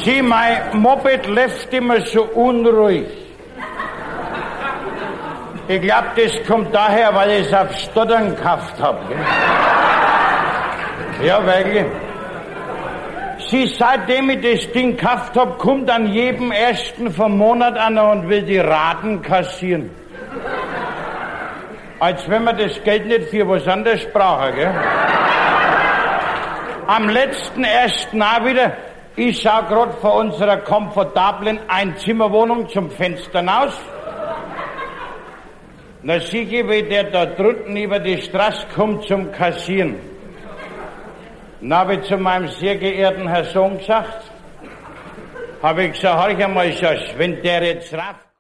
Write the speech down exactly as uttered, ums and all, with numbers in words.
Sie, mein Moped läuft immer so unruhig. Ich glaub, das kommt daher, weil ich es auf Stottern gekauft hab. Gell? Ja, wirklich. Sie, seitdem ich das Ding gekauft hab, kommt an jedem ersten vom Monat einer und will die Raten kassieren. Als wenn man das Geld nicht für was anderes brauchen, gell? Am letzten ersten auch wieder, ich schau grad von unserer komfortablen Einzimmerwohnung zum Fenster hinaus. Na sieh ich, wie der da drunten über die Straße kommt zum Kassieren. Na, hab ich zu meinem sehr geehrten Herrn Sohn gesagt, hab ich gesagt, horch einmal, Schatz, wenn der jetzt rafft,